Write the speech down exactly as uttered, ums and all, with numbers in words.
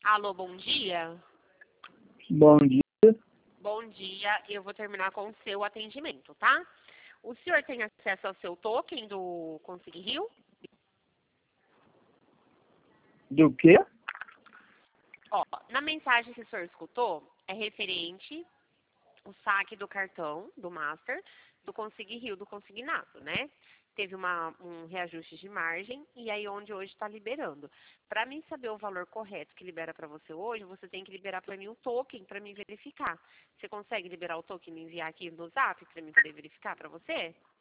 Alô, bom dia? Bom dia. Bom dia, eu vou terminar com o seu atendimento, tá? O senhor tem acesso ao seu token do Consig Rio? Do quê? Ó, na mensagem que o senhor escutou, é referente o saque do cartão, do Master, do Consig Rio, do consignado, né? Teve uma, um reajuste de margem e aí onde hoje está liberando. Para mim saber o valor correto que libera para você hoje, você tem que liberar para mim o token para mim verificar. Você consegue liberar o token e me enviar aqui no Zap para mim poder verificar para você?